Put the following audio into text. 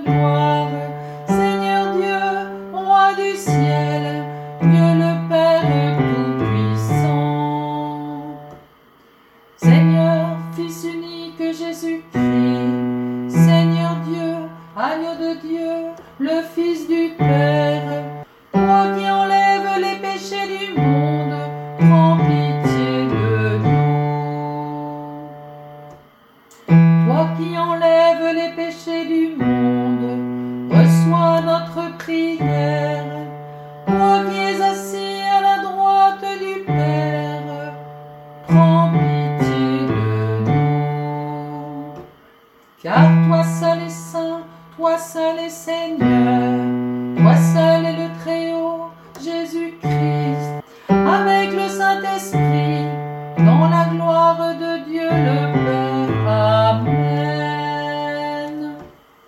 de gloire. Seigneur Dieu, roi du ciel, Dieu le Père Tout-Puissant. Seigneur, Fils unique Jésus-Christ, Seigneur Dieu, agneau de Dieu, le Fils du Père, toi qui enlèves les péchés du monde, prends pitié de nous. Toi qui enlèves les péchés du monde, reçois notre prière. Toi qui es assis à la droite du Père, prends pitié de nous. Car toi seul est saint, toi seul est Seigneur, toi seul est le Très-Haut, Jésus-Christ, avec le Saint-Esprit, dans la gloire de Dieu le Père.